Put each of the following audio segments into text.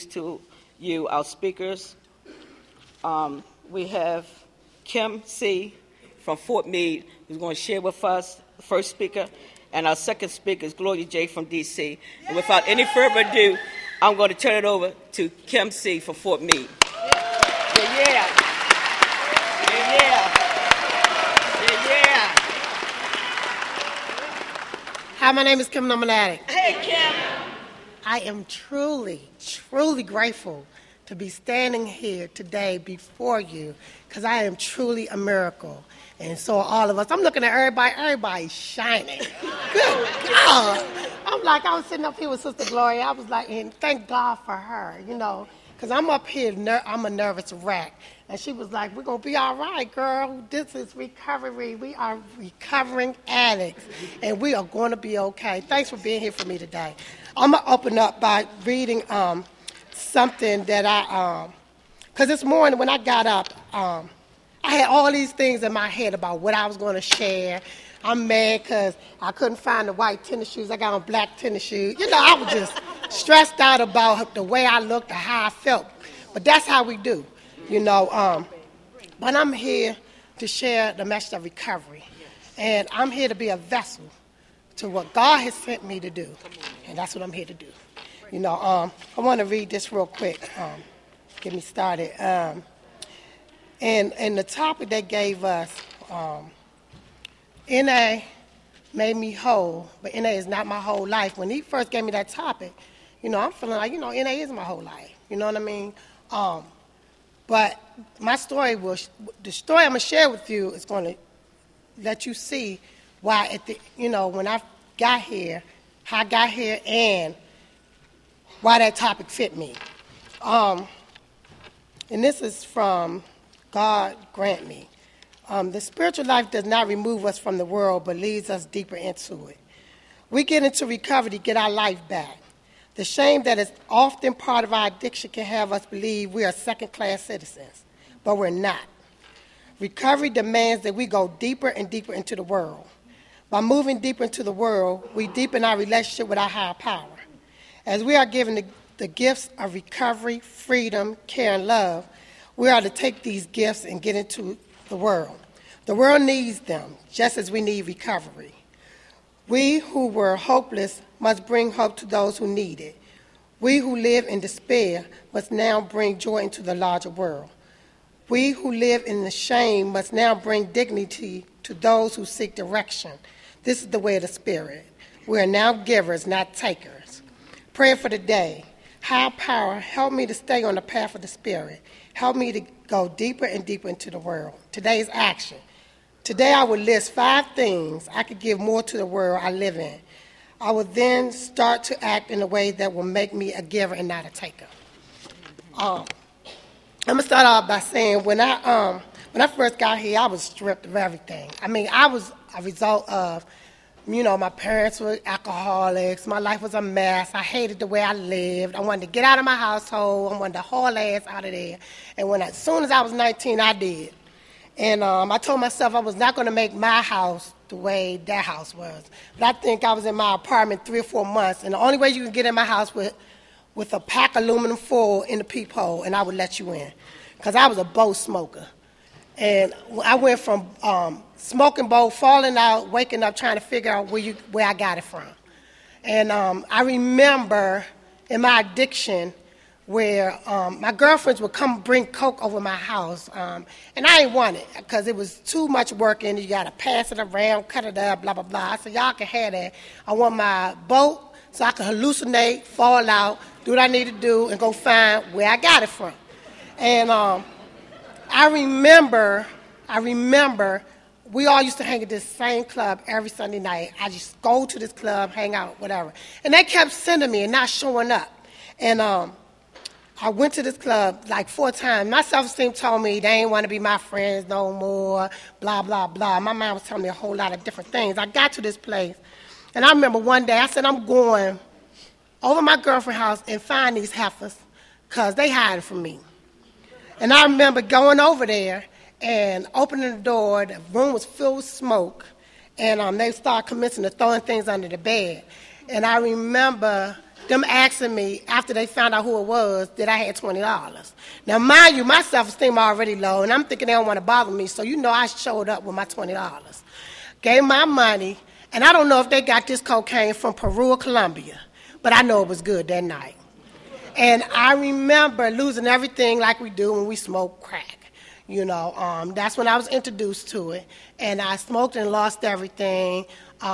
to you, our speakers. We have Kim C. from Fort Meade, who's going to share with us, the first speaker, and our second speaker is Gloria J. from D.C. And without any further ado, I'm going to turn it over to Kim C. from Fort Meade. Yeah. Hi, my name is Kim Nominati. Hey, Kim. I am truly, truly grateful to be standing here today before you because I am truly a miracle. And so are all of us. I'm looking at everybody's shining. Good God. I was sitting up here with Sister Gloria. I was like, and thank God for her, because I'm up here, I'm a nervous wreck. And she was like, we're going to be all right, girl. This is recovery. We are recovering addicts, and we are going to be okay. Thanks for being here for me today. I'm going to open up by reading something that because this morning when I got up, I had all these things in my head about what I was going to share. I'm mad because I couldn't find the white tennis shoes. I got on black tennis shoes. I was just stressed out about the way I looked or how I felt. But that's how we do, But I'm here to share the message of recovery. And I'm here to be a vessel to what God has sent me to do. And that's what I'm here to do. I want to read this real quick. Get me started. And the topic they gave us, NA made me whole, but NA is not my whole life. When he first gave me that topic, I'm feeling like, NA is my whole life. You know what I mean? But my story the story I'm going to share with you is going to let you see why, when I got here, how I got here, and why that topic fit me. And this is from God Grant Me. The spiritual life does not remove us from the world, but leads us deeper into it. We get into recovery to get our life back. The shame that is often part of our addiction can have us believe we are second-class citizens, but we're not. Recovery demands that we go deeper and deeper into the world. By moving deeper into the world, we deepen our relationship with our higher power. As we are given the gifts of recovery, freedom, care, and love, we are to take these gifts and get into the world. The world needs them, just as we need recovery. We who were hopeless must bring hope to those who need it. We who live in despair must now bring joy into the larger world. We who live in the shame must now bring dignity to those who seek direction. This is the way of the Spirit. We are now givers, not takers. Prayer for the day. Higher power, help me to stay on the path of the Spirit. Help me to go deeper and deeper into the world. Today's action. Today I will list 5 things I could give more to the world I live in. I will then start to act in a way that will make me a giver and not a taker. I'm going to start off by saying when I first got here, I was stripped of everything. I was a result of, my parents were alcoholics. My life was a mess. I hated the way I lived. I wanted to get out of my household. I wanted to haul ass out of there. And as soon as I was 19, I did. And I told myself I was not going to make my house the way that house was. But I think I was in my apartment 3 or 4 months, and the only way you can get in my house with a pack of aluminum foil in the peephole, and I would let you in, because I was a bowl smoker. And I went from smoking bowl, falling out, waking up, trying to figure out where I got it from. And I remember in my addiction where my girlfriends would come bring Coke over my house, and I didn't want it because it was too much work and you got to pass it around, cut it up, blah, blah, blah. I said, y'all can have that. I want my boat so I can hallucinate, fall out, do what I need to do, and go find where I got it from. And I remember we all used to hang at this same club every Sunday night. I just go to this club, hang out, whatever. And they kept sending me and not showing up. And I went to this club like 4 times. My self-esteem told me they ain't want to be my friends no more, blah, blah, blah. My mind was telling me a whole lot of different things. I got to this place, and I remember one day I said, I'm going over my girlfriend's house and find these heifers because they hiding from me. And I remember going over there and opening the door. The room was filled with smoke, and they started commencing to throwing things under the bed. And I remember them asking me after they found out who it was that I had $20. Now, mind you, my self-esteem already low, and I'm thinking they don't want to bother me, so I showed up with my $20. Gave my money, and I don't know if they got this cocaine from Peru or Colombia, but I know it was good that night. And I remember losing everything like we do when we smoke crack. That's when I was introduced to it. And I smoked and lost everything,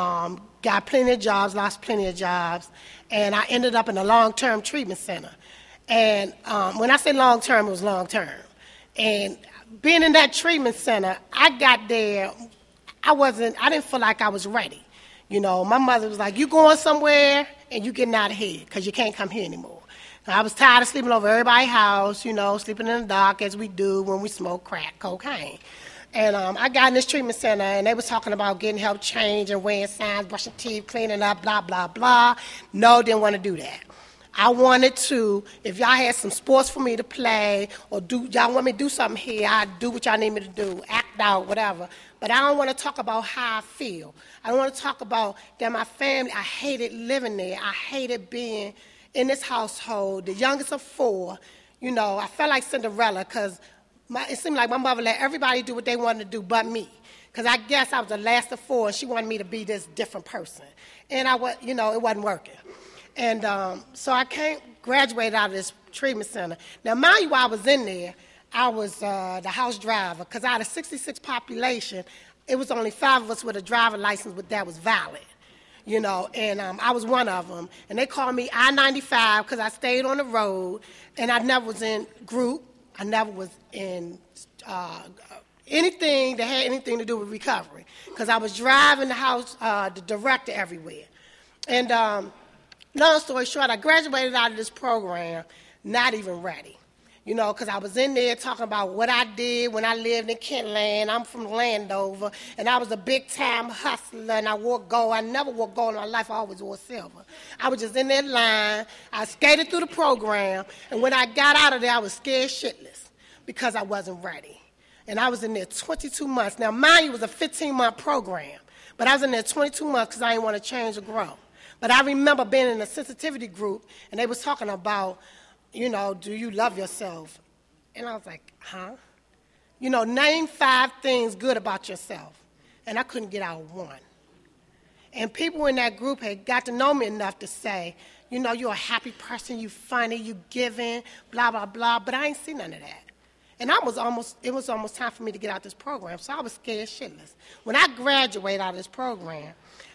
got plenty of jobs, lost plenty of jobs, and I ended up in a long-term treatment center. And when I say long-term, it was long-term. And being in that treatment center, I got there, I didn't feel like I was ready. My mother was like, you going somewhere and you getting out of here because you can't come here anymore. I was tired of sleeping over everybody's house, sleeping in the dark as we do when we smoke crack cocaine. And I got in this treatment center, and they was talking about getting help change and wearing signs, brushing teeth, cleaning up, blah, blah, blah. No, didn't want to do that. I wanted to, if y'all had some sports for me to play or y'all want me to do something here, I'd do what y'all need me to do, act out, whatever. But I don't want to talk about how I feel. I don't want to talk about that my family, I hated living there. I hated being in this household, the youngest of 4. I felt like Cinderella because it seemed like my mother let everybody do what they wanted to do but me. Because I guess I was the last of 4, and she wanted me to be this different person. And it wasn't working. And so I graduated out of this treatment center. Now, mind you, while I was in there, I was the house driver. Because out of 66 population, it was only 5 of us with a driver license that was valid. And I was one of them. And they called me I-95 because I stayed on the road, and I never was in group. I never was in anything that had anything to do with recovery because I was driving the house, the director everywhere. And long story short, I graduated out of this program not even ready. Because I was in there talking about what I did when I lived in Kentland. I'm from Landover, and I was a big-time hustler, and I wore gold. I never wore gold in my life. I always wore silver. I was just in that line. I skated through the program, and when I got out of there, I was scared shitless because I wasn't ready. And I was in there 22 months. Now, mind you, it was a 15-month program, but I was in there 22 months because I didn't want to change or grow. But I remember being in a sensitivity group, and they was talking about, do you love yourself? And I was like, huh? Name 5 things good about yourself. And I couldn't get out one. And people in that group had got to know me enough to say, you're a happy person, you funny, you giving, blah, blah, blah. But I ain't see none of that. And it was almost time for me to get out this program, so I was scared shitless. When I graduated out of this program,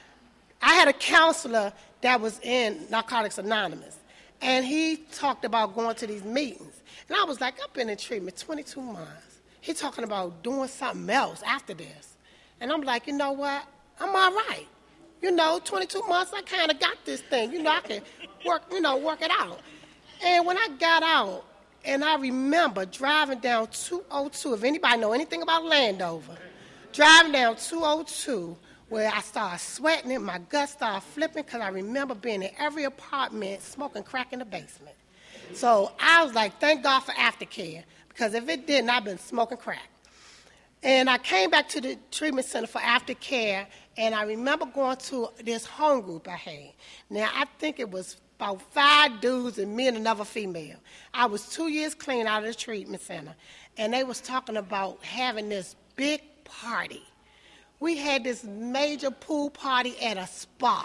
I had a counselor that was in Narcotics Anonymous. And he talked about going to these meetings. And I was like, I've been in treatment 22 months. He's talking about doing something else after this. And I'm like, you know what? I'm all right. 22 months, I kind of got this thing. I can work it out. And when I got out, and I remember driving down 202, if anybody know anything about Landover, driving down 202, where I started sweating and my guts started flipping because I remember being in every apartment smoking crack in the basement. So I was like, thank God for aftercare, because if it didn't, I'd been smoking crack. And I came back to the treatment center for aftercare, and I remember going to this home group I had. Now, I think it was about 5 dudes and me and another female. I was 2 years clean out of the treatment center, and they was talking about having this big party. We had this major pool party at a spa.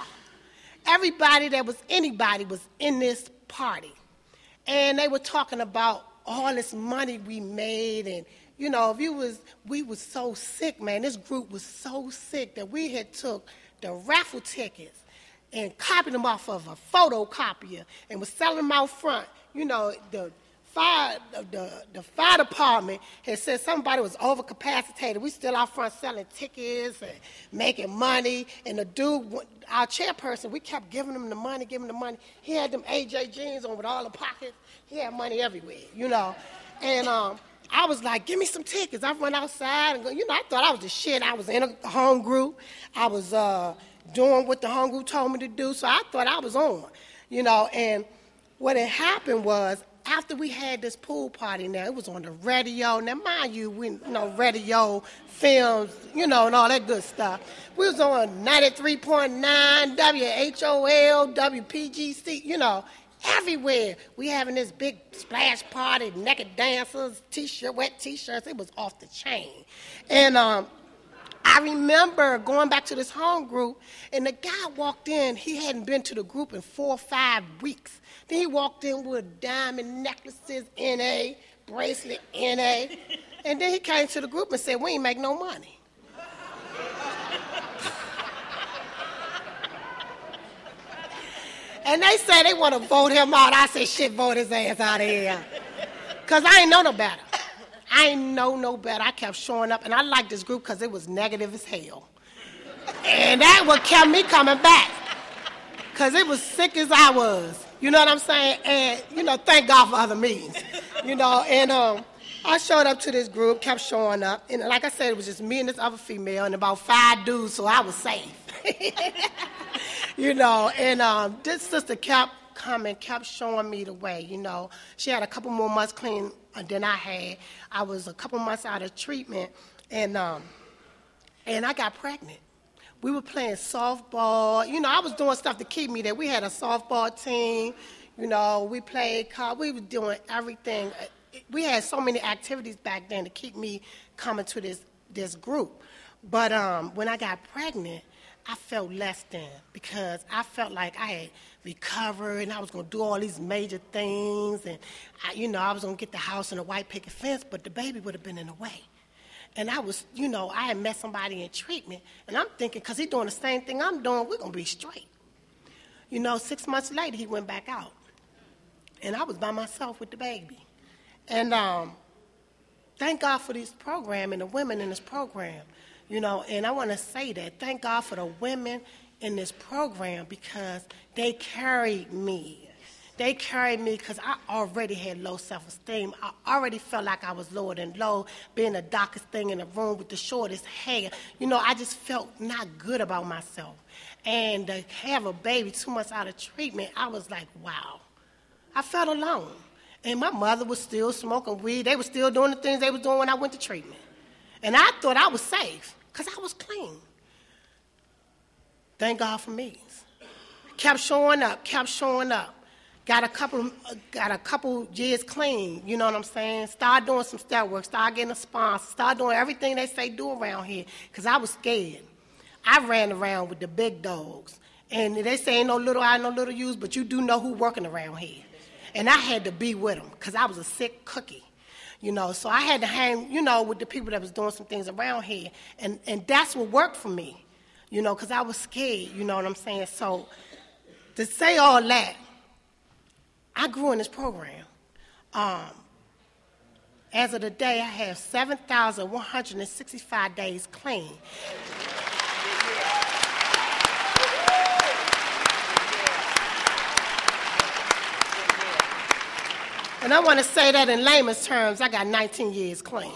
Anybody was in this party. And they were talking about all this money we made. And, we was so sick, man. This group was so sick that we had took the raffle tickets and copied them off of a photocopier and was selling them out front. The fire department had said somebody was overcapacitated. We still out front selling tickets and making money. And the dude, our chairperson, we kept giving him the money. He had them AJ jeans on with all the pockets. He had money everywhere, And I was like, give me some tickets. I run outside and go, I thought I was the shit. I was in a home group. I was doing what the home group told me to do. So I thought I was on, And what had happened was, after we had this pool party, now it was on the radio. Now, mind you, we radio, films, and all that good stuff. We was on 93.9, WHOL, WPGC, everywhere. We having this big splash party, naked dancers, wet T-shirts. It was off the chain. And I remember going back to this home group, and the guy walked in. He hadn't been to the group in 4 or 5 weeks. Then he walked in with diamond necklaces, N.A., bracelet, N.A., and then he came to the group and said, we ain't make no money. And they said they want to vote him out. I said, shit, vote his ass out of here. Because I ain't know no better. I ain't know no better. I kept showing up, and I liked this group because it was negative as hell. And that what kept me coming back, because it was sick as I was. You know what I'm saying? And, thank God for other means. And I showed up to this group, kept showing up. And like I said, it was just me and this other female and about 5 dudes, so I was safe. And this sister kept coming, kept showing me the way, She had a couple more months clean than I had. I was a couple months out of treatment, and I got pregnant. We were playing softball. I was doing stuff to keep me there. We had a softball team. We played cards. We were doing everything. We had so many activities back then to keep me coming to this group. But when I got pregnant, I felt less than, because I felt like I had recovered and I was going to do all these major things, and I was going to get the house and a white picket fence, but the baby would have been in the way. And I was, I had met somebody in treatment, and I'm thinking, because he's doing the same thing I'm doing, we're going to be straight. 6 months later, he went back out, and I was by myself with the baby. And thank God for this program and the women in this program. And I want to say that. Thank God for the women in this program, because they carried me. They carried me because I already had low self-esteem. I already felt like I was lower than low, being the darkest thing in the room with the shortest hair. I just felt not good about myself. And to have a baby 2 months out of treatment, I was like, wow. I felt alone. And my mother was still smoking weed. They were still doing the things they were doing when I went to treatment. And I thought I was safe, because I was clean. Thank God for me. Kept showing up. Got a couple years clean, you know what I'm saying? Started doing some step work, started getting a sponsor, started doing everything they say do around here, because I was scared. I ran around with the big dogs. And they say ain't no little I, no little U's, but you do know who working around here. And I had to be with them, because I was a sick cookie. So I had to hang, with the people that was doing some things around here. And that's what worked for me, because I was scared, you know what I'm saying? So to say all that, I grew in this program. As of today, I have 7,165 days clean. And I want to say that in layman's terms, I got 19 years clean.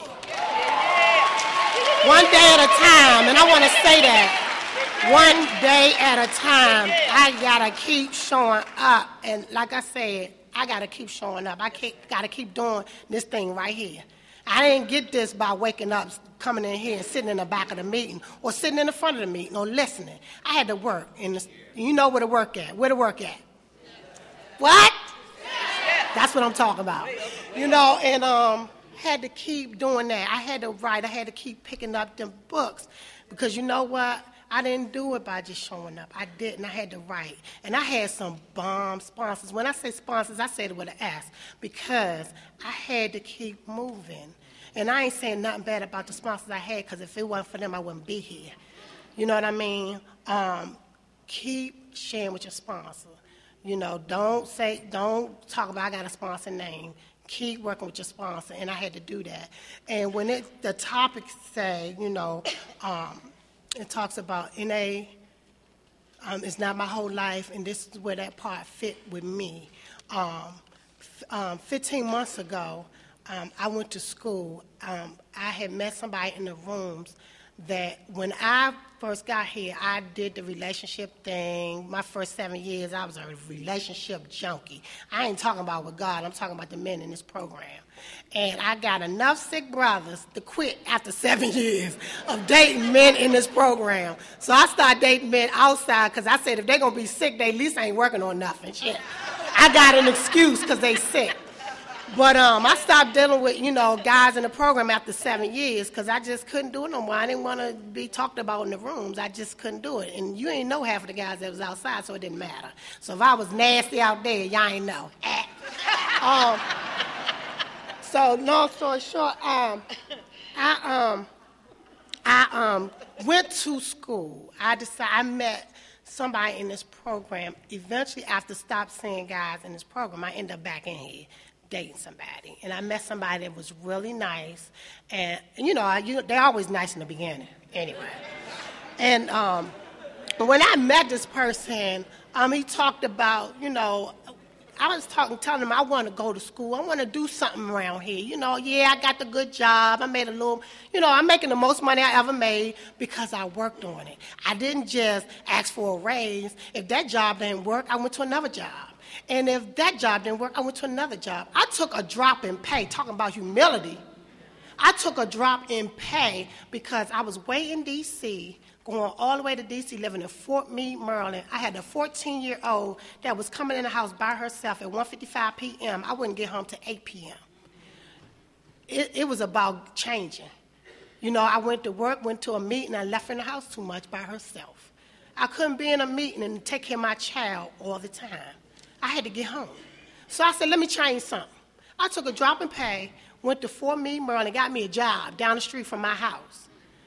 One day at a time, and I want to say that. One day at a time, I got to keep showing up. And like I said, I got to keep showing up. I got to keep doing this thing right here. I didn't get this by waking up, coming in here and sitting in the back of the meeting or sitting in the front of the meeting or listening. I had to work. You know where to work at. Where to work at? What? That's what I'm talking about. And had to keep doing that. I had to write. I had to keep picking up them books, because you know what? I didn't do it by just showing up. I didn't. I had to write. And I had some bomb sponsors. When I say sponsors, I say it with an S, because I had to keep moving. And I ain't saying nothing bad about the sponsors I had, because if it wasn't for them, I wouldn't be here. You know what I mean? Keep sharing with your sponsor. Don't talk about I got a sponsor name. Keep working with your sponsor, and I had to do that. And when the topics say, it talks about NA, it's not my whole life, and this is where that part fit with me. 15 months ago, I went to school. I had met somebody in the rooms that when I first got here, I did the relationship thing. My first 7 years, I was a relationship junkie. I ain't talking about with God. I'm talking about the men in this program. And I got enough sick brothers to quit after 7 years of dating men in this program. So I started dating men outside because I said if they're going to be sick, they at least ain't working on nothing. Shit. I got an excuse because they sick. But I stopped dealing with, guys in the program after 7 years because I just couldn't do it no more. I didn't want to be talked about in the rooms. I just couldn't do it. And you ain't know half of the guys that was outside, so it didn't matter. So if I was nasty out there, y'all ain't know. So long story short, I went to school. I met somebody in this program. Eventually, after stopped seeing guys in this program, I ended up back in here dating somebody. And I met somebody that was really nice. And they're always nice in the beginning anyway. And when I met this person, he talked about, I was telling him I want to go to school. I want to do something around here. I got the good job. I made a little, I'm making the most money I ever made because I worked on it. I didn't just ask for a raise. If that job didn't work, I went to another job. And if that job didn't work, I went to another job. I took a drop in pay, talking about humility. I took a drop in pay because I was way in D.C., going all the way to D.C., living in Fort Meade, Maryland. I had a 14-year-old that was coming in the house by herself at 1:55 p.m. I wouldn't get home till 8 p.m. It was about changing. I went to work, went to a meeting, and left her in the house too much by herself. I couldn't be in a meeting and take care of my child all the time. I had to get home. So I said, let me change something. I took a drop in pay, went to Fort Meade, Maryland, got me a job down the street from my house.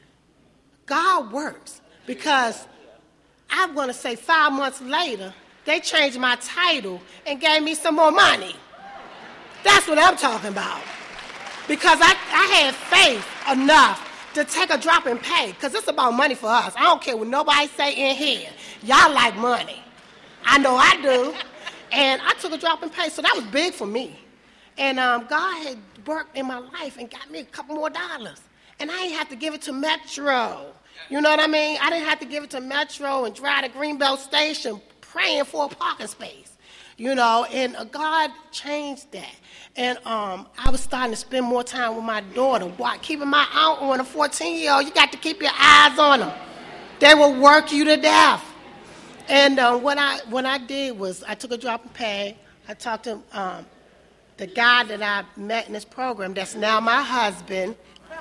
God works because I want to say 5 months later, they changed my title and gave me some more money. That's what I'm talking about. Because I had faith enough to take a drop in pay because it's about money for us. I don't care what nobody say in here. Y'all like money. I know I do. And I took a drop in pay, so that was big for me. And God had worked in my life and got me a couple more dollars. And I didn't have to give it to Metro. You know what I mean? I didn't have to give it to Metro and drive to Greenbelt Station praying for a parking space. And God changed that. And I was starting to spend more time with my daughter, keeping my eye on a 14-year-old. You got to keep your eyes on them. They will work you to death. And what I did was I took a drop in pay. I talked to the guy that I met in this program that's now my husband.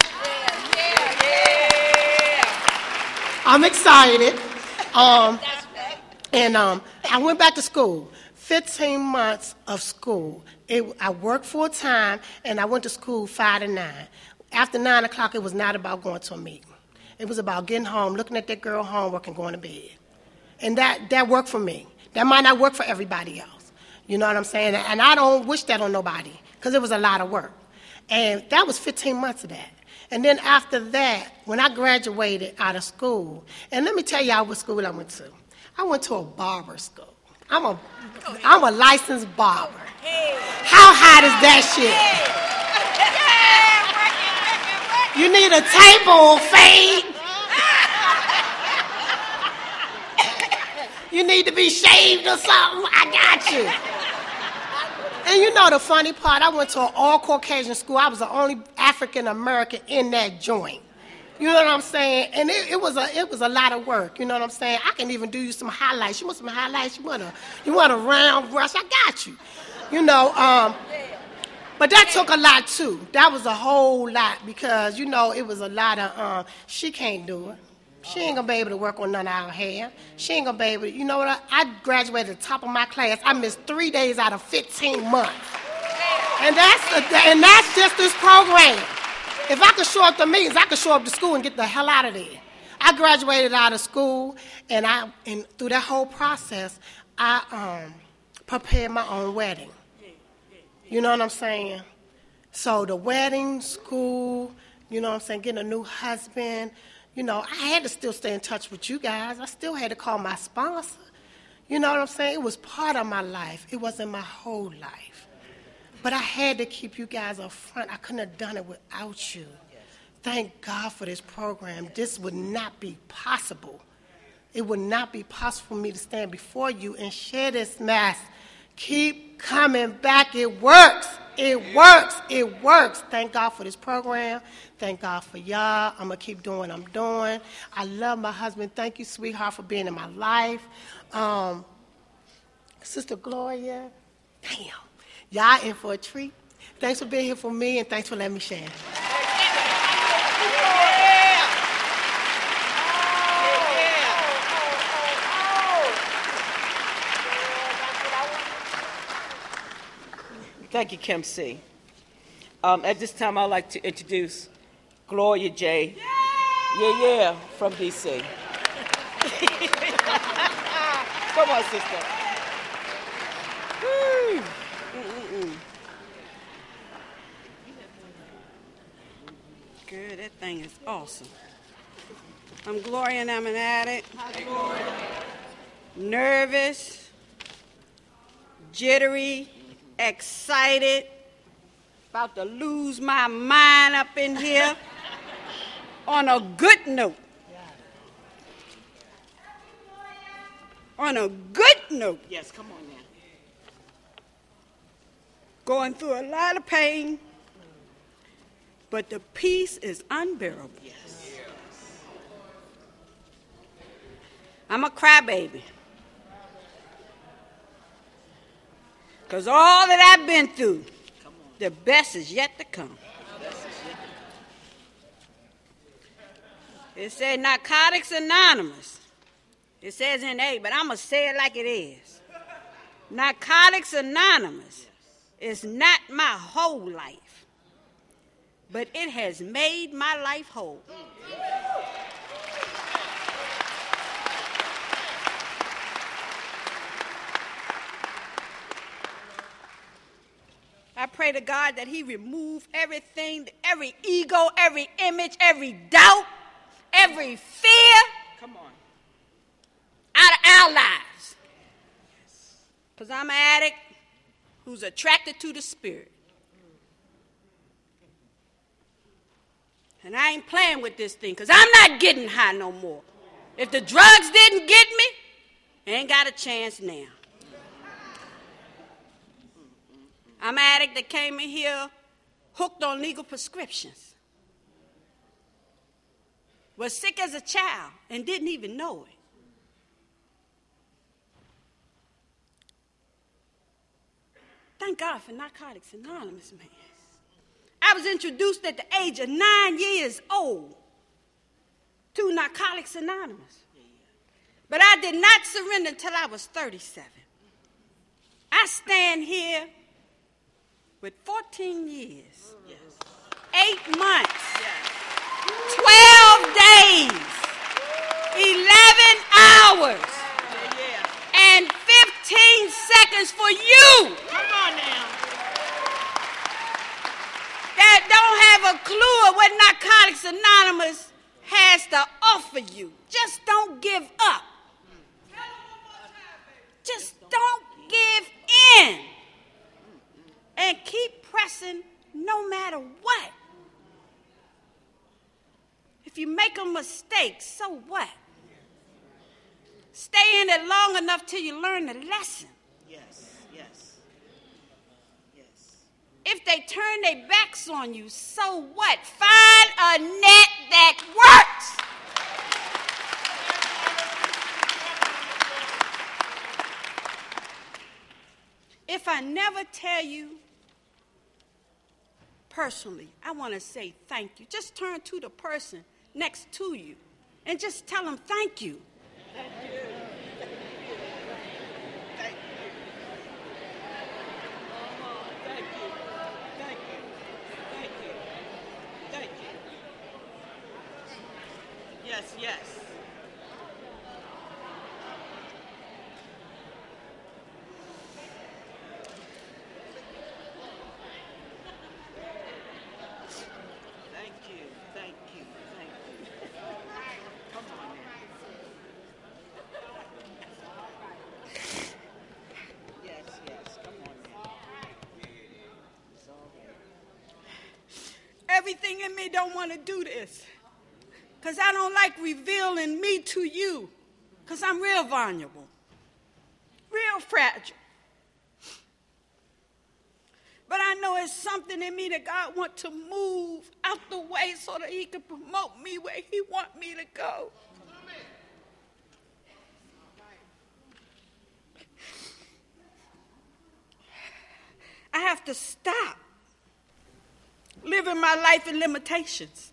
I'm excited. And I went back to school. 15 months of school. I worked full time, and I went to school 5 to 9. After 9 o'clock, it was not about going to a meeting. It was about getting home, looking at that girl homework, and going to bed. And that worked for me. That might not work for everybody else. You know what I'm saying? And I don't wish that on nobody because it was a lot of work. And that was 15 months of that. And then after that, when I graduated out of school, and let me tell y'all what school I went to. I went to a barber school. I'm a licensed barber. How hot is that shit? You need a table fade. You need to be shaved or something? I got you. And the funny part, I went to an all-Caucasian school. I was the only African-American in that joint. You know what I'm saying? And it was a lot of work. You know what I'm saying? I can even do you some highlights. You want some highlights? You want a round brush? I got you. But that took a lot, too. That was a whole lot because, it was a lot of, she can't do it. She ain't going to be able to work on none of our hair. She ain't going to be able to, you know what? I graduated at the top of my class. I missed 3 days out of 15 months. And that's just this program. If I could show up to meetings, I could show up to school and get the hell out of there. I graduated out of school, and through that whole process, I prepared my own wedding. You know what I'm saying? So the wedding, school, you know what I'm saying, getting a new husband. I had to still stay in touch with you guys. I still had to call my sponsor. You know what I'm saying? It was part of my life. It wasn't my whole life. But I had to keep you guys up front. I couldn't have done it without you. thank God for this program. This would not be possible. It would not be possible for me to stand before you and share this mess. Keep coming back. It works. It works. It works. Thank God for this program. Thank God for y'all. I'm going to keep doing what I'm doing. I love my husband. Thank you, sweetheart, for being in my life. Sister Gloria, damn. Y'all in for a treat. Thanks for being here for me, and thanks for letting me share. Thank you, Kim C. At this time, I'd like to introduce Gloria J. Yeah, from D.C. Come on, sister. Woo. Girl, that thing is awesome. I'm Gloria and I'm an addict. Hi, Gloria. Nervous, jittery, excited, about to lose my mind up in here on a good note. On a good note. Yes, come on now. Going through a lot of pain, but the peace is unbearable. Yes. I'm a crybaby. Because all that I've been through, the best is yet to come. It said Narcotics Anonymous. It says in A, but I'm going to say it like it is. Narcotics Anonymous is not my whole life, but it has made my life whole. I pray to God that he remove everything, every ego, every image, every doubt, every fear Come on. out of our lives. Because I'm an addict who's attracted to the spirit. And I ain't playing with this thing because I'm not getting high no more. If the drugs didn't get me, I ain't got a chance now. I'm an addict that came in here hooked on legal prescriptions. Was sick as a child and didn't even know it. Thank God for Narcotics Anonymous, man. I was introduced at the age of 9 years old to Narcotics Anonymous. But I did not surrender until I was 37. I stand here with 14 years, 8 months, 12 days, 11 hours, and 15 seconds for you. Come on now. That don't have a clue of what Narcotics Anonymous has to offer you. Just don't give up. Just don't give in. And keep pressing no matter what. If you make a mistake, so what? Stay in it long enough till you learn the lesson. Yes. If they turn their backs on you, so what? Find a net that works. If I never tell you personally, I want to say thank you. Just turn to the person next to you and just tell them thank you. Yes. Thank you. Come on now. Yes, come on now. It's all right. everything in me don't want to do this. Because I don't like revealing me to you. Because I'm real vulnerable. Real fragile. But I know it's something in me that God wants to move out the way so that he can promote me where he wants me to go. I have to stop living my life in limitations.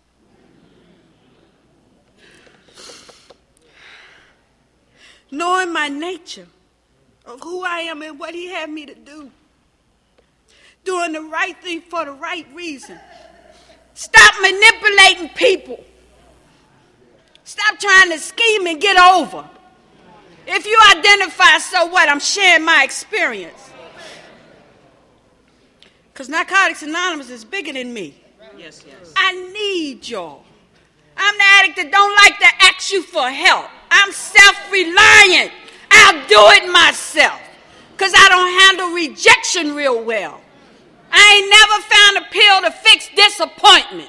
Knowing my nature of who I am and what he had me to do. Doing the right thing for the right reason. Stop manipulating people. Stop trying to scheme and get over. If you identify, so what? I'm sharing my experience. Because Narcotics Anonymous is bigger than me. Yes, yes. I need y'all. I'm the addict that don't like to ask you for help. I'm self-reliant. I'll do it myself. Because I don't handle rejection real well. I ain't never found a pill to fix disappointment.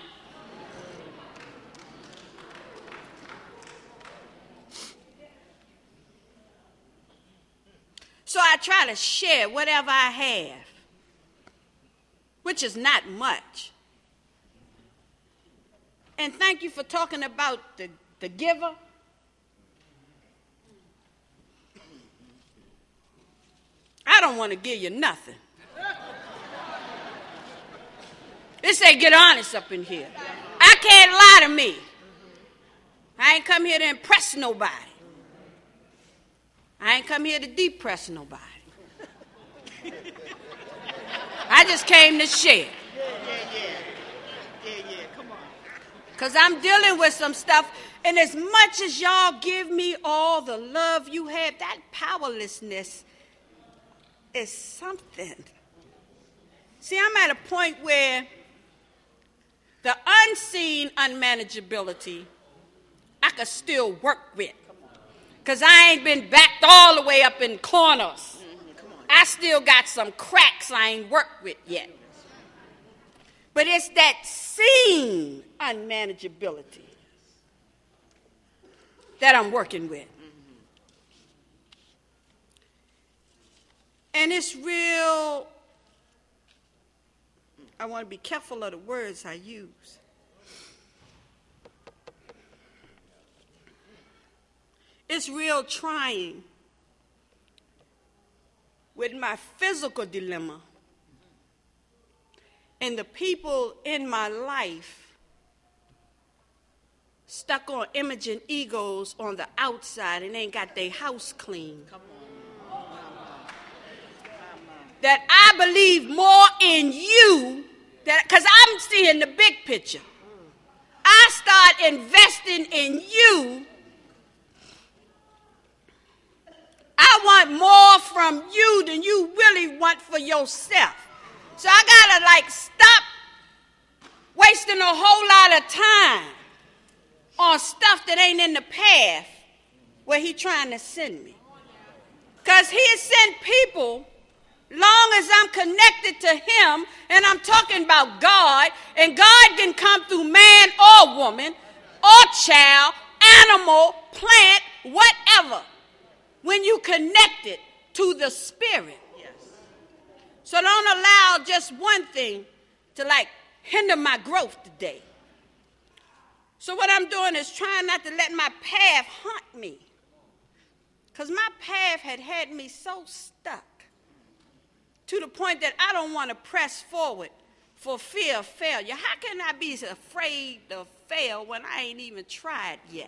So I try to share whatever I have, which is not much. And thank you for talking about the giver. I don't want to give you nothing. They say get honest up in here. I can't lie to me. I ain't come here to impress nobody. I ain't come here to depress nobody. I just came to share. Yeah, come on. Because I'm dealing with some stuff, and as much as y'all give me all the love you have, that powerlessness is something. See, I'm at a point where the unseen unmanageability I could still work with. Because I ain't been backed all the way up in corners. I still got some cracks I ain't worked with yet. But it's that seen unmanageability that I'm working with. And it's real, I want to be careful of the words I use. It's real trying with my physical dilemma and the people in my life stuck on imaging egos on the outside and ain't got their house clean. That I believe more in you, because I'm seeing the big picture. I start investing in you. I want more from you than you really want for yourself. So I gotta stop wasting a whole lot of time on stuff that ain't in the path where he trying to send me. Because he sent people long as I'm connected to him, and I'm talking about God, and God can come through man or woman or child, animal, plant, whatever, when you connect it to the Spirit. Yes. So don't allow just one thing to hinder my growth today. So what I'm doing is trying not to let my path haunt me. Because my path had me so stuck to the point that I don't want to press forward for fear of failure. How can I be afraid to fail when I ain't even tried yet?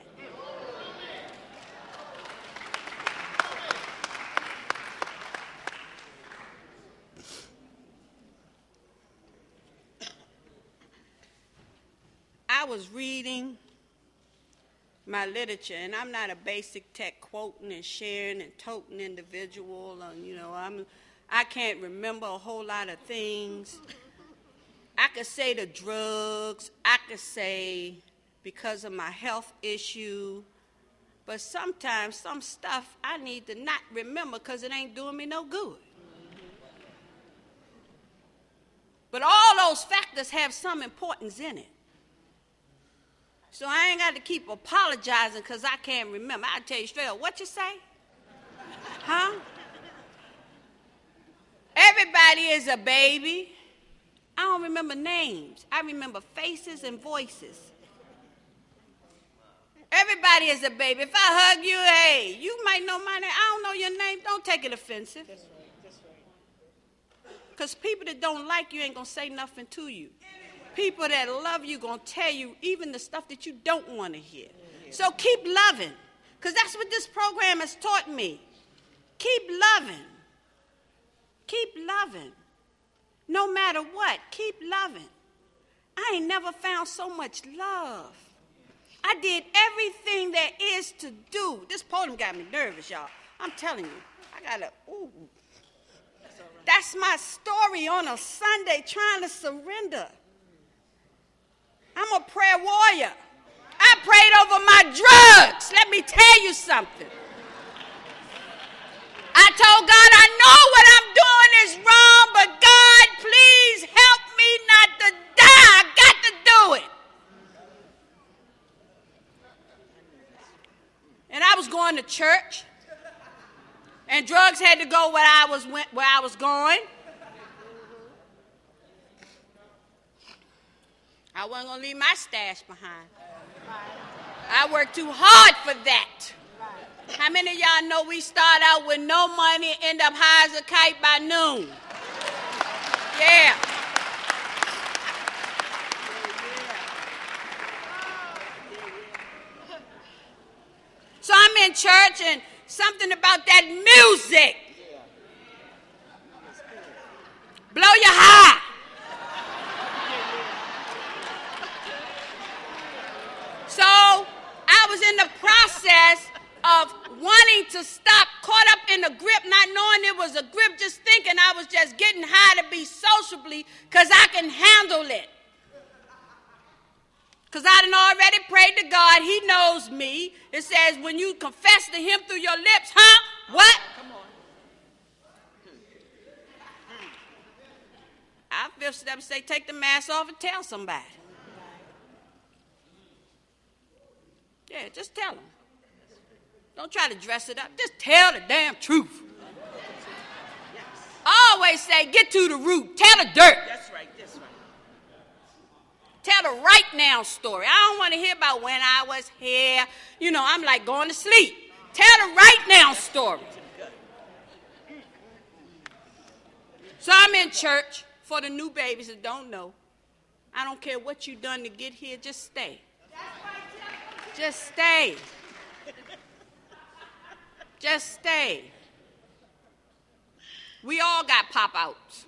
I was reading my literature, and I'm not a basic tech quoting and sharing and toting individual, and I can't remember a whole lot of things. I could say the drugs, I could say because of my health issue, but sometimes some stuff I need to not remember because it ain't doing me no good. But all those factors factors have some importance in it. So I ain't got to keep apologizing because I can't remember. I'll tell you straight up. What you say? Huh? Everybody is a baby. I don't remember names. I remember faces and voices. Everybody is a baby. If I hug you, hey, you might know my name. I don't know your name. Don't take it offensive. That's right. Because people that don't like you ain't going to say nothing to you. People that love you going to tell you even the stuff that you don't want to hear. So keep loving. Because that's what this program has taught me. Keep loving. Keep loving. No matter what, keep loving. I ain't never found so much love. I did everything there is to do. This podium got me nervous, y'all. I'm telling you. I got to, ooh. That's my story on a Sunday, trying to surrender. I'm a prayer warrior. I prayed over my drugs. Let me tell you something. I told God, I know what I'm doing is wrong, but God, please help me not to die. I got to do it. And I was going to church, and drugs had to go where I was going. I wasn't going to leave my stash behind. I worked too hard for that. How many of y'all know we start out with no money, end up high as a kite by noon? Yeah. So I'm in church and something about that music blow your high. So I was in the process of wanting to stop, caught up in the grip, not knowing it was a grip, just thinking I was just getting high to be sociably because I can handle it. Because I done already prayed to God. He knows me. It says when you confess to him through your lips, huh? What? Come on. I fifth step say take the mask off and tell somebody. Yeah, just tell them. Don't try to dress it up. Just tell the damn truth. I always say, get to the root. Tell the dirt. That's right. That's right. Tell the right now story. I don't want to hear about when I was here. You know, I'm like going to sleep. Tell the right now story. So I'm in church for the new babies that don't know. I don't care what you done to get here. Just stay. Just stay. Just stay. We all got pop-outs.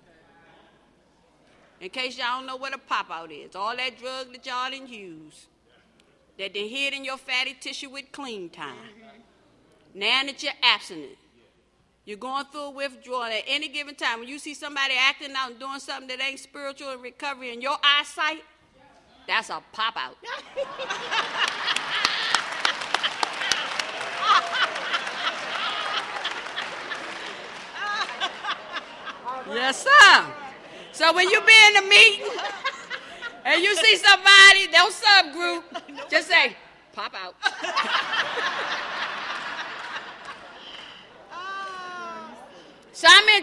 In case y'all don't know what a pop-out is, all that drug that y'all didn't use, that they hid in your fatty tissue with clean time. Now that you're abstinent, you're going through a withdrawal at any given time. When you see somebody acting out and doing something that ain't spiritual and recovery in your eyesight, that's a pop-out. Yes, sir. So when you be in a meeting and you see somebody, they'll subgroup, just say, pop out. So I'm in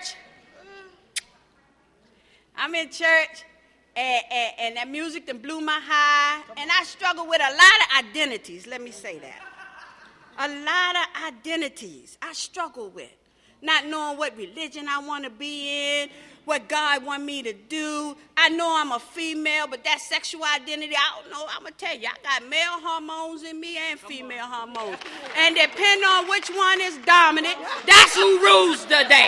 church, and that music that blew my high, and I struggle with a lot of identities, let me say that. A lot of identities I struggle with. Not knowing what religion I want to be in, what God want me to do. I know I'm a female, but that sexual identity, I don't know. I'm going to tell you, I got male hormones in me and female hormones. And depending on which one is dominant, that's who rules the day.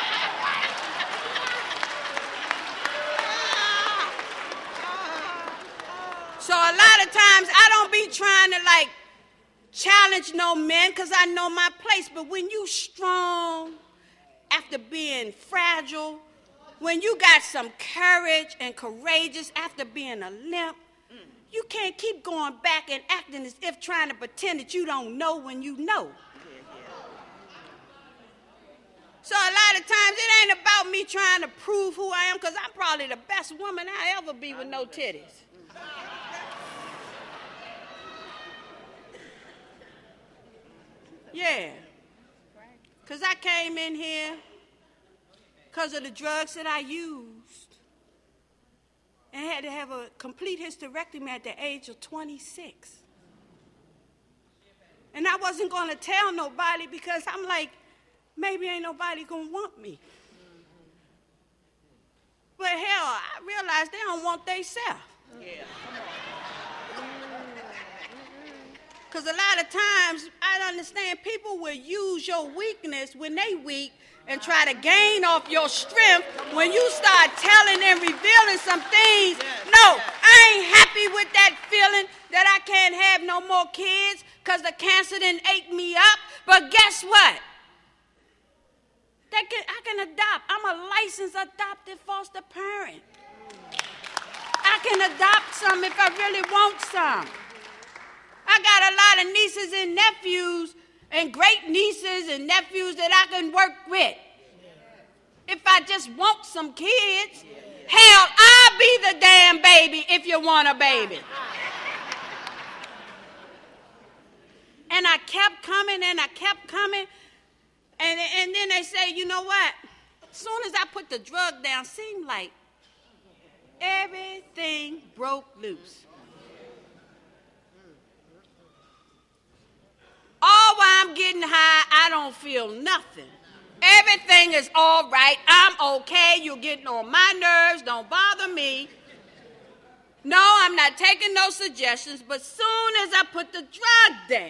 So a lot of times I don't be trying to like challenge no men because I know my place. But when you strong after being fragile, when you got some courage and courageous after being a limp, you can't keep going back and acting as if trying to pretend that you don't know when you know. So a lot of times it ain't about me trying to prove who I am, because I'm probably the best woman I'll ever be with no titties. Yeah. Because I came in here because of the drugs that I used and had to have a complete hysterectomy at the age of 26. And I wasn't going to tell nobody because I'm like, maybe ain't nobody going to want me. But hell, I realized they don't want theyself. Yeah. Because a lot of times, I understand people will use your weakness when they weak and try to gain off your strength when you start telling and revealing some things. No, I ain't happy with that feeling that I can't have no more kids because the cancer done ate me up. But guess what? I can adopt. I'm a licensed adoptive foster parent. I can adopt some if I really want some. I got a lot of nieces and nephews and great nieces and nephews that I can work with. If I just want some kids, hell, I'll be the damn baby if you want a baby. And I kept coming and I kept coming. And then they say, you know what? As soon as I put the drug down, seemed like everything broke loose. All while I'm getting high, I don't feel nothing. Everything is all right. I'm okay. You're getting on my nerves. Don't bother me. No, I'm not taking no suggestions, but soon as I put the drug down,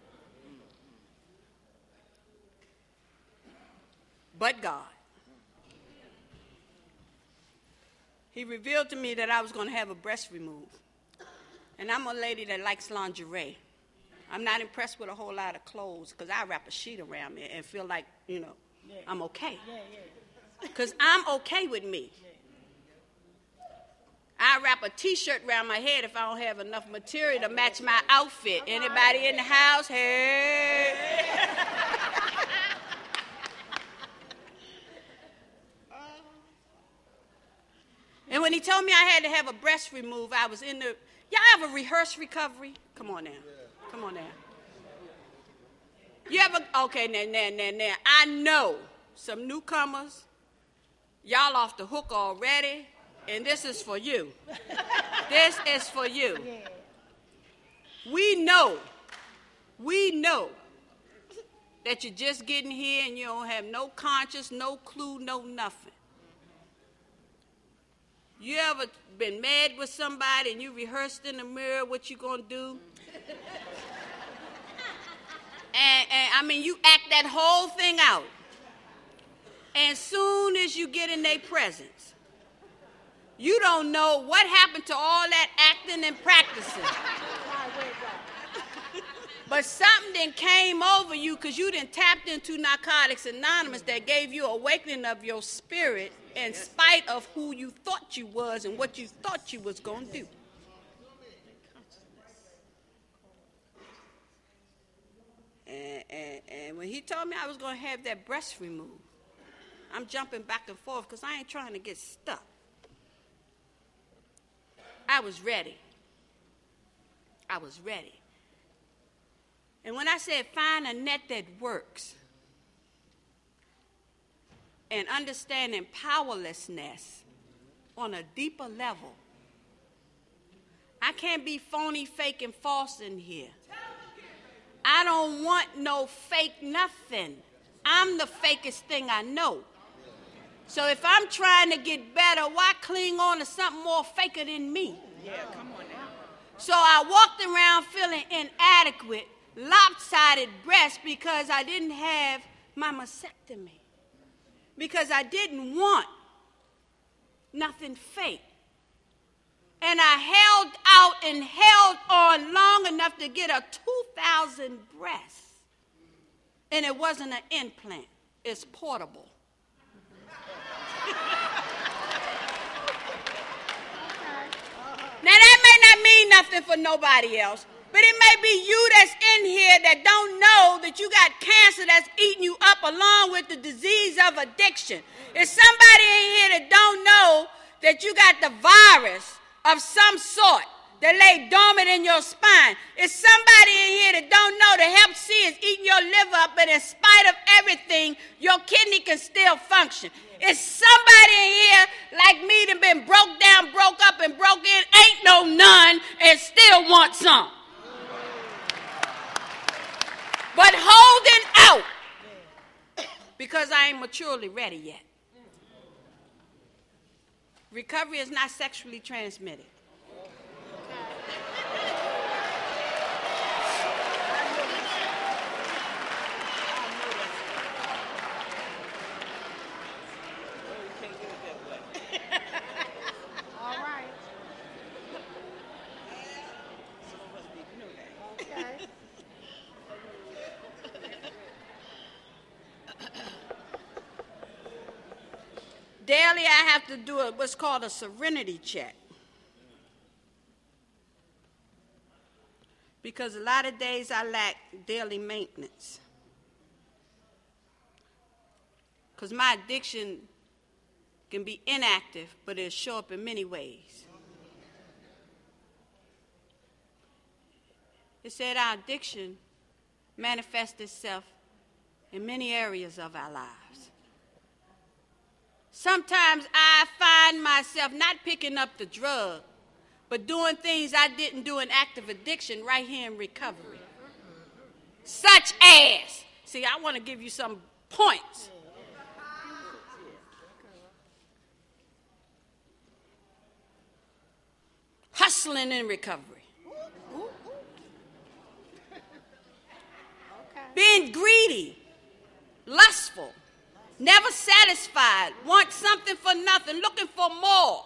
but God, He revealed to me that I was going to have a breast removed. And I'm a lady that likes lingerie. I'm not impressed with a whole lot of clothes because I wrap a sheet around me and feel like, I'm okay. Because I'm okay with me. I wrap a T-shirt around my head if I don't have enough material to match my outfit. Anybody in the house? Hey. And when he told me I had to have a breast removed, I was in the... Y'all ever rehearse recovery? Come on now. Come on now. You ever... Okay, now. I know some newcomers. Y'all off the hook already. And this is for you. This is for you. We know that you're just getting here and you don't have no conscience, no clue, no nothing. You ever been mad with somebody and you rehearsed in the mirror what you gonna do? and you act that whole thing out. And soon as you get in their presence, you don't know what happened to all that acting and practicing. But something then came over you because you done tapped into Narcotics Anonymous that gave you awakening of your spirit in spite of who you thought you was and what you thought you was going to do. And when he told me I was going to have that breast removed, I'm jumping back and forth because I ain't trying to get stuck. I was ready. And when I said find a net that works and understanding powerlessness on a deeper level, I can't be phony, fake, and false in here. I don't want no fake nothing. I'm the fakest thing I know. So if I'm trying to get better, why cling on to something more faker than me? Yeah, come on now. So I walked around feeling inadequate, lopsided breasts because I didn't have my mastectomy. Because I didn't want nothing fake. And I held out and held on long enough to get a 2,000 breast. And it wasn't an implant. It's portable. Now, that may not mean nothing for nobody else, But it may be you that's in here that don't know that you got cancer that's eating you up along with the disease of addiction. It's somebody in here that don't know that you got the virus of some sort that lay dormant in your spine. It's somebody in here that don't know that Hep C is eating your liver up, but in spite of everything, your kidney can still function. It's somebody in here like me that been broke down, broke up, and broke in, ain't no none, and still want some. But holding out because I ain't maturely ready yet. Recovery is not sexually transmitted. All right. Okay. Daily, I have to do what's called a serenity check. Because a lot of days I lack daily maintenance. Because my addiction can be inactive, but it'll show up in many ways. It said our addiction manifests itself in many areas of our lives. Sometimes I find myself not picking up the drug, but doing things I didn't do in active addiction right here in recovery. Such as, see, I want to give you some points. Hustling in recovery. Being greedy, lustful, never satisfied, want something for nothing, looking for more.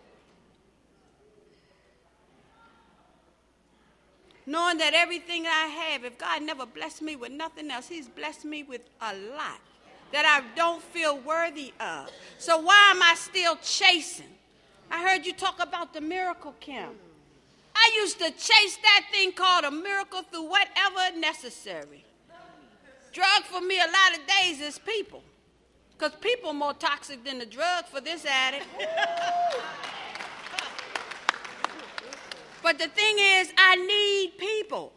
Knowing that everything I have, if God never blessed me with nothing else, He's blessed me with a lot that I don't feel worthy of. So why am I still chasing? I heard you talk about the miracle, Kim. I used to chase that thing called a miracle through whatever necessary. Drug for me a lot of days is people. Because people are more toxic than the drug for this addict. But the thing is, I need people.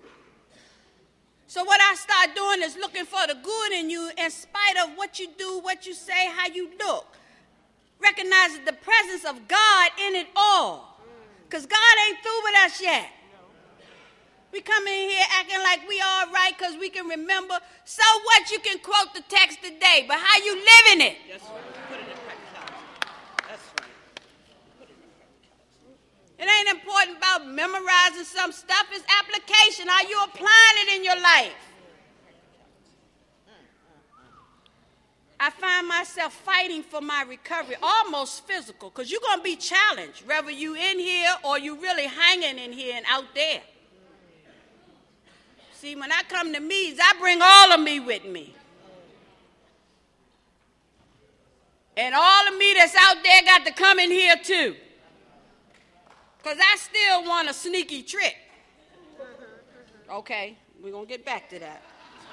So what I start doing is looking for the good in you in spite of what you do, what you say, how you look. Recognizing the presence of God in it all. Because God ain't through with us yet. We come in here acting like we all right because we can remember. So what? You can quote the text today, but how you living it? That's right. Put it in practicality. That's right. Put it in practicality. It ain't important about memorizing some stuff. It's application. Are you applying it in your life? I find myself fighting for my recovery, almost physical, because you're going to be challenged, whether you in here or you really hanging in here and out there. See, when I come to meetings, I bring all of me with me. And all of me that's out there got to come in here too. Because I still want a sneaky trick. Okay, we're going to get back to that.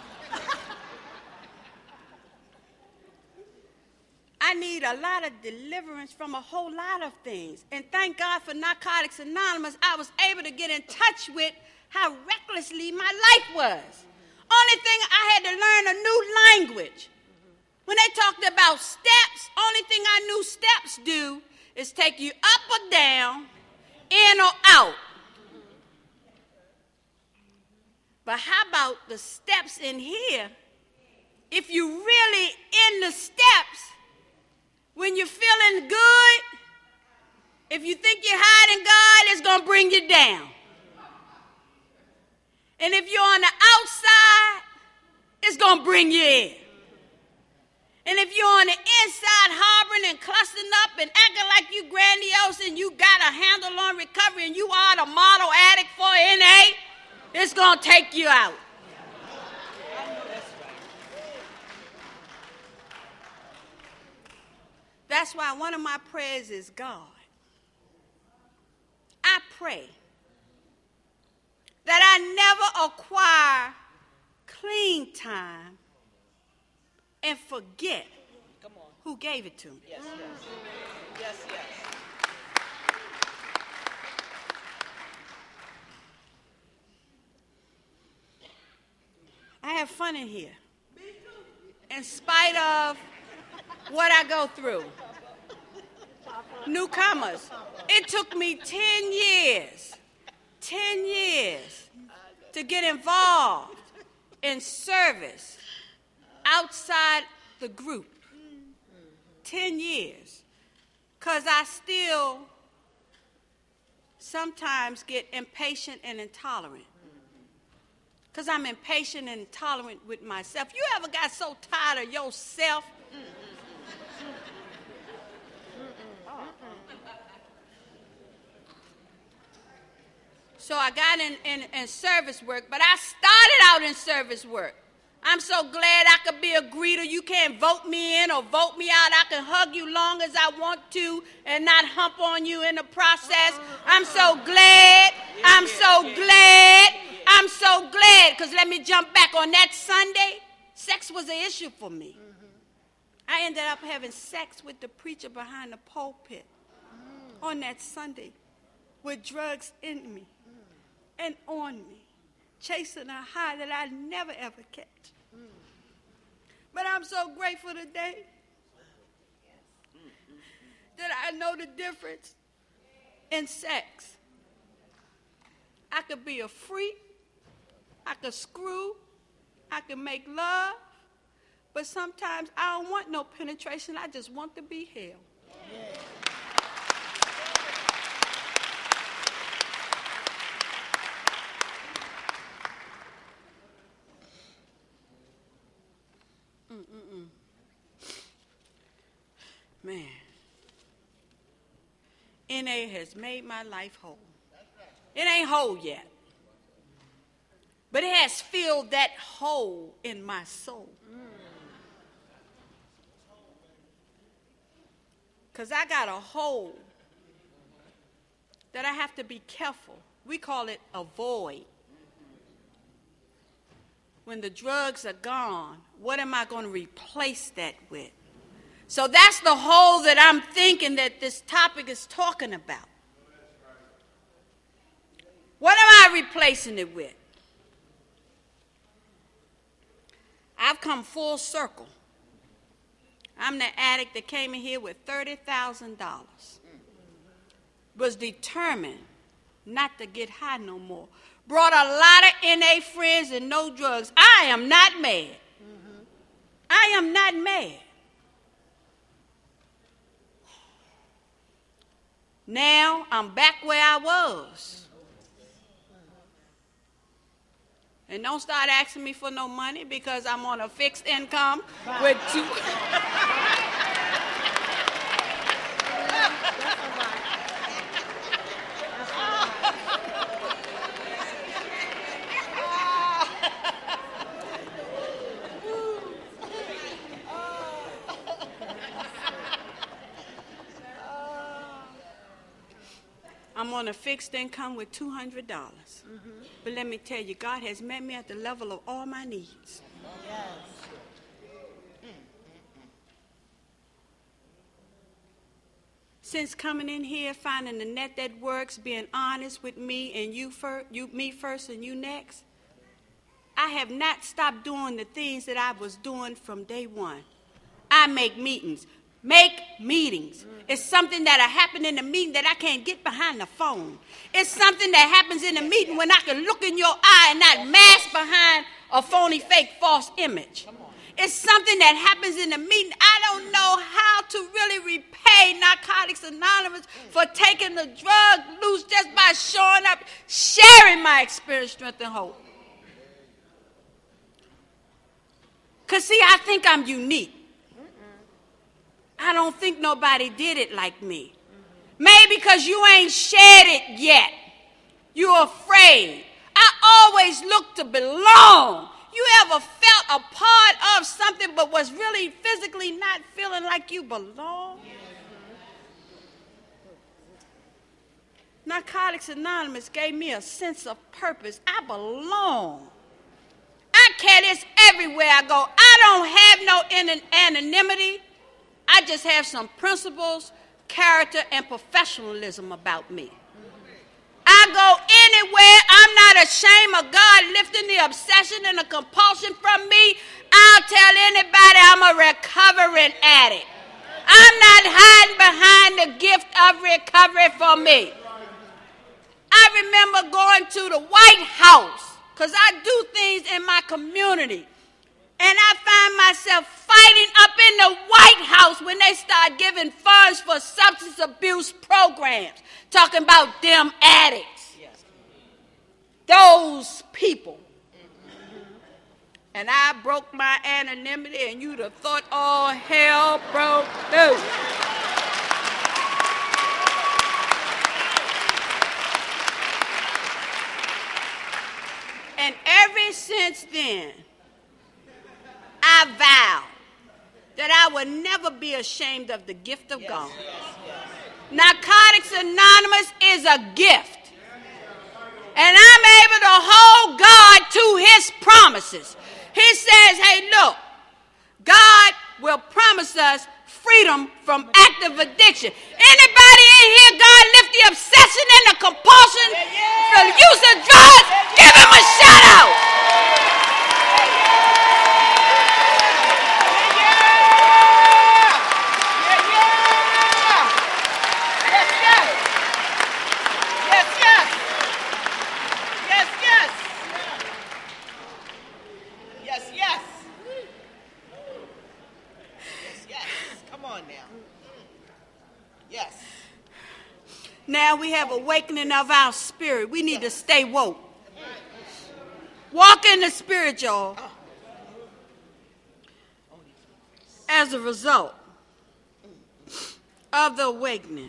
I need a lot of deliverance from a whole lot of things. And thank God for Narcotics Anonymous, I was able to get in touch with how recklessly my life was. Only thing, I had to learn a new language. When they talked about steps, only thing I knew steps do is take you up or down, in or out. But how about the steps in here? If you really in the steps, when you're feeling good, if you think you're hiding God, it's going to bring you down. And if you're on the outside, it's going to bring you in. And if you're on the inside harboring and clustering up and acting like you grandiose and you got a handle on recovery and you are the model addict for NA, it's going to take you out. That's why one of my prayers is, God, I pray that I never acquire clean time and forget who gave it to me. Yes, yes. Yes, yes. I have fun in here. In spite of what I go through. Newcomers. It took me 10 years to get involved in service outside the group. 10 years. Because I still sometimes get impatient and intolerant. Because I'm impatient and intolerant with myself. You ever got so tired of yourself? So I got in service work, but I started out in service work. I'm so glad I could be a greeter. You can't vote me in or vote me out. I can hug you long as I want to and not hump on you in the process. I'm so glad. I'm so glad. I'm so glad. Because let me jump back. On that Sunday, sex was an issue for me. I ended up having sex with the preacher behind the pulpit on that Sunday with drugs in me and on me, chasing a high that I never ever catch. But I'm so grateful today that I know the difference in sex. I could be a freak, I could screw, I could make love, but sometimes I don't want no penetration, I just want to be held. Yeah. Man, NA has made my life whole. It ain't whole yet, but it has filled that hole in my soul. Because I got a hole that I have to be careful. We call it a void. When the drugs are gone, what am I going to replace that with? So that's the hole that I'm thinking that this topic is talking about. What am I replacing it with? I've come full circle. I'm the addict that came in here with $30,000. Was determined not to get high no more. Brought a lot of NA friends and no drugs. I am not mad. I am not mad. Now I'm back where I was. And don't start asking me for no money because I'm on a fixed income with two. I'm on a fixed income with $200. But let me tell you, God has met me at the level of all my needs. Yes. Since coming in here, finding the net that works, being honest with me and me first and you next, I have not stopped doing the things that I was doing from day one. I make meetings. It's something that'll happen in the meeting that I can't get behind the phone. It's something that happens in the meeting when I can look in your eye and not mask behind a phony, fake, false image. It's something that happens in the meeting. I don't know how to really repay Narcotics Anonymous for taking the drug loose just by showing up, sharing my experience, strength, and hope. Because, see, I think I'm unique. I don't think nobody did it like me. Maybe because you ain't shared it yet. You're afraid. I always look to belong. You ever felt a part of something but was really physically not feeling like you belong? No, Narcotics Anonymous gave me a sense of purpose. I belong. I carry this everywhere I go. I don't have no anonymity. I just have some principles, character, and professionalism about me. I go anywhere. I'm not ashamed of God lifting the obsession and the compulsion from me. I'll tell anybody I'm a recovering addict. I'm not hiding behind the gift of recovery for me. I remember going to the White House because I do things in my community. And I find myself fighting up in the White House when they start giving funds for substance abuse programs, talking about them addicts. Those people. And I broke my anonymity, and you'd have thought all hell broke loose. And ever since then, I vow that I will never be ashamed of the gift of God. Narcotics Anonymous is a gift. And I'm able to hold God to his promises. He says, hey, look, God will promise us freedom from active addiction. Anybody in here, God lift the obsession and the compulsion for the use of drugs? Give him a shout out. Now we have awakening of our spirit. We need to stay woke. Walk in the spirit, y'all. As a result of the awakening,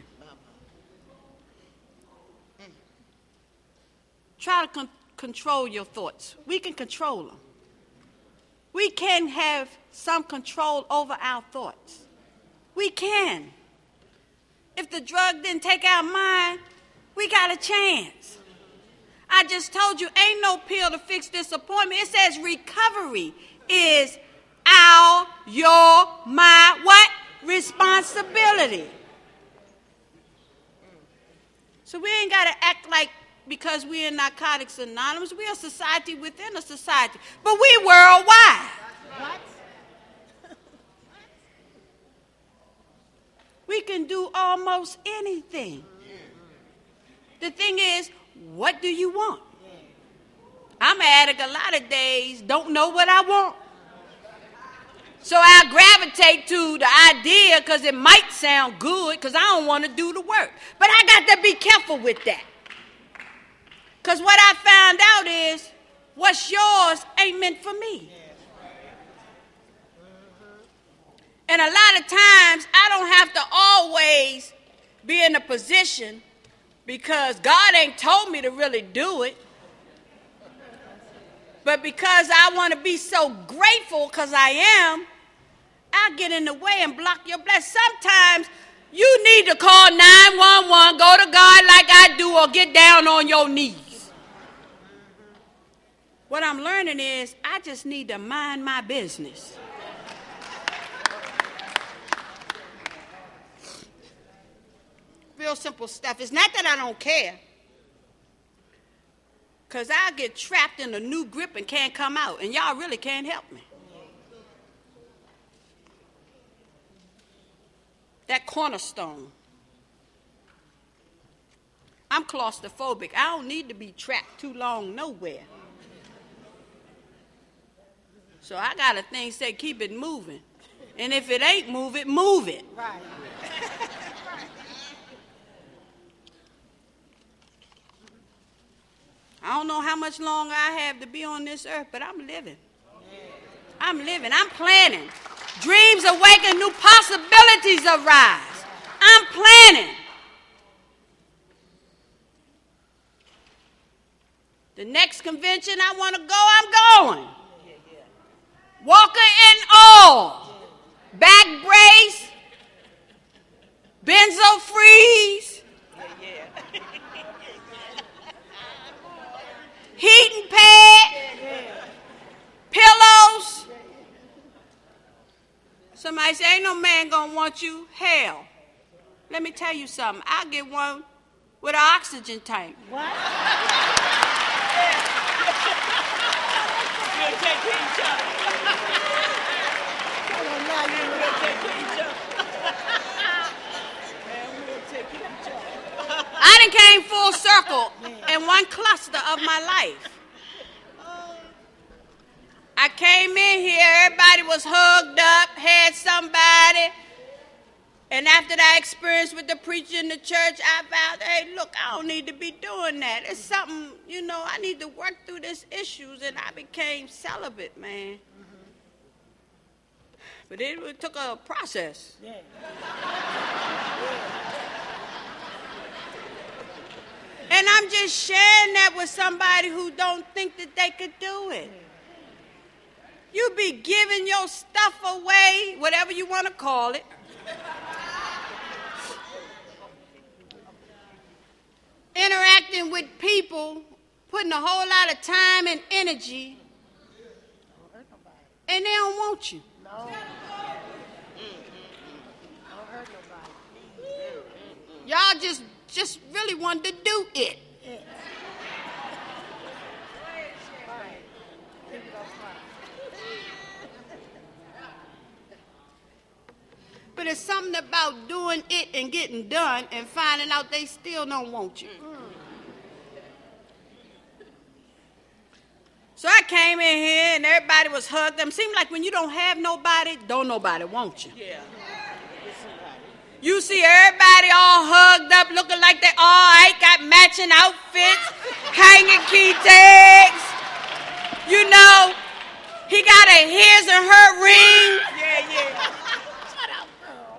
try to control your thoughts. We can control them. We can have some control over our thoughts. We can. If the drug didn't take our mind, we got a chance. I just told you, ain't no pill to fix disappointment. It says recovery is my what? Responsibility. So we ain't got to act like because we're in Narcotics Anonymous, we're a society within a society. But we worldwide. What? We can do almost anything. The thing is, what do you want? I'm an addict a lot of days, don't know what I want. So I gravitate to the idea because it might sound good because I don't want to do the work. But I got to be careful with that. Because what I found out is what's yours ain't meant for me. And a lot of times, I don't have to always be in a position because God ain't told me to really do it. But because I want to be so grateful because I am, I get in the way and block your blessing. Sometimes you need to call 911, go to God like I do, or get down on your knees. What I'm learning is I just need to mind my business. Real simple stuff. It's not that I don't care. Because I get trapped in a new grip and can't come out. And y'all really can't help me. That cornerstone. I'm claustrophobic. I don't need to be trapped too long nowhere. So I got a thing say keep it moving. And if it ain't move it, move it. Right. I don't know how much longer I have to be on this earth, but I'm living. I'm living. I'm planning. Dreams awaken, new possibilities arise. I'm planning. The next convention I want to go, I'm going. Walker in all. Back brace. Benzo freeze. no man gonna want you. Hell, let me tell you something. I'll get one with an oxygen tank. What? We'll take care of each other. I don't know you. We'll take care of each other. Man, we'll take care of each other. I done came full circle in one cluster of my life. I came in here, everybody was hugged up, had somebody. And after that experience with the preacher in the church, I vowed, hey, look, I don't need to be doing that. It's something, I need to work through these issues. And I became celibate, man. But it took a process. Yeah. And I'm just sharing that with somebody who don't think that they could do it. You be giving your stuff away, whatever you want to call it. Interacting with people, putting a whole lot of time and energy, and they don't want you. No. Don't hurt nobody. Y'all just really want to do it. Yeah. But it's something about doing it and getting done and finding out they still don't want you. So I came in here and everybody was hugged them. Seemed like when you don't have nobody, don't nobody want you. Yeah. You see everybody all hugged up, looking like they all right, got matching outfits, hanging key tags. He got a his and her ring. Yeah. Shut up, girl.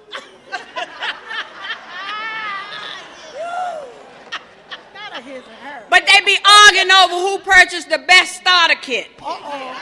Not a his and her. But they be arguing over who purchased the best starter kit. Uh-oh.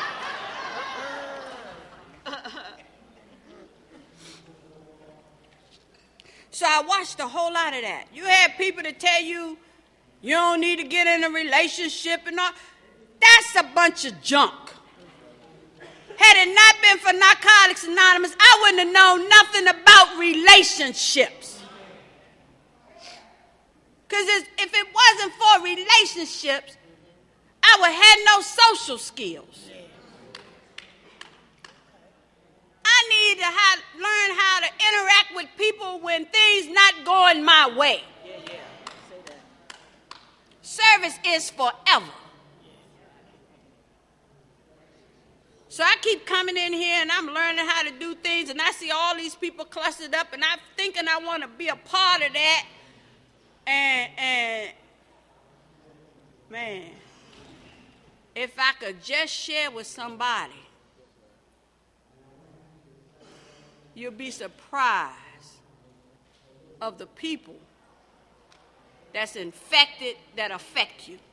So I watched a whole lot of that. You had people that tell you you don't need to get in a relationship and all. That's a bunch of junk. Had it not been for Narcotics Anonymous, I wouldn't have known nothing about relationships. Because if it wasn't for relationships, I would have had no social skills. I need to learn how to interact with people when things not going my way. Yeah. Say that. Service is forever. So I keep coming in here and I'm learning how to do things, and I see all these people clustered up, and I'm thinking I want to be a part of that. And man, if I could just share with somebody, you'll be surprised of the people that's infected that affect you.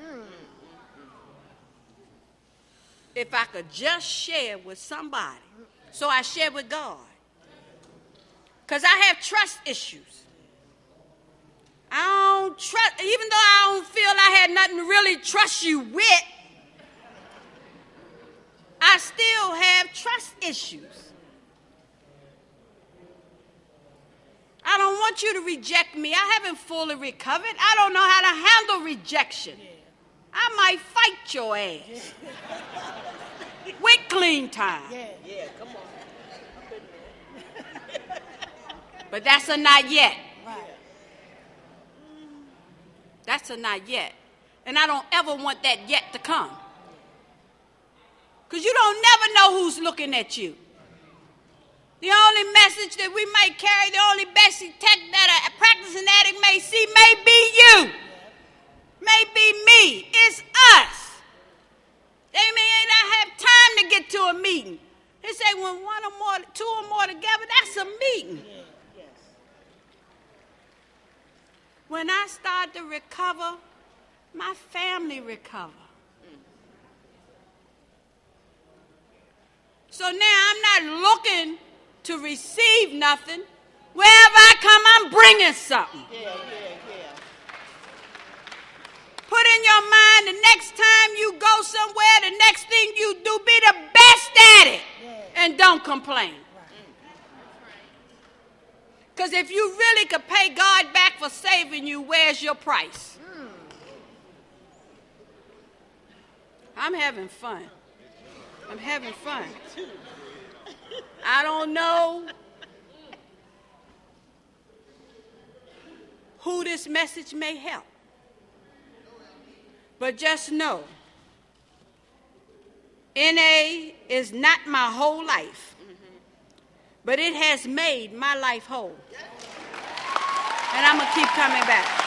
If I could just share with somebody. So I share with God. Because I have trust issues. I don't trust, even though I don't feel I had nothing to really trust you with, I still have trust issues. I don't want you to reject me. I haven't fully recovered. I don't know how to handle rejection. I might fight your ass. With clean time. Yeah, come on. But that's a not yet. Right. That's a not yet. And I don't ever want that yet to come. Because you don't never know who's looking at you. The only message that we may carry, the only basic tech that a practicing addict may see may be you. May be me. It's us. They may not have time to get to a meeting. They say when two or more together, that's a meeting. Yes. When I start to recover, my family recover. So now I'm not looking to receive nothing. Wherever I come, I'm bringing something. Yeah. Put in your mind the next time you go somewhere, the next thing you do, be the best at it. Yeah. And don't complain. Right. Because if you really could pay God back for saving you, where's your price? I'm having fun. I'm having fun. I don't know who this message may help, but just know, NA is not my whole life, but it has made my life whole. And I'm going to keep coming back.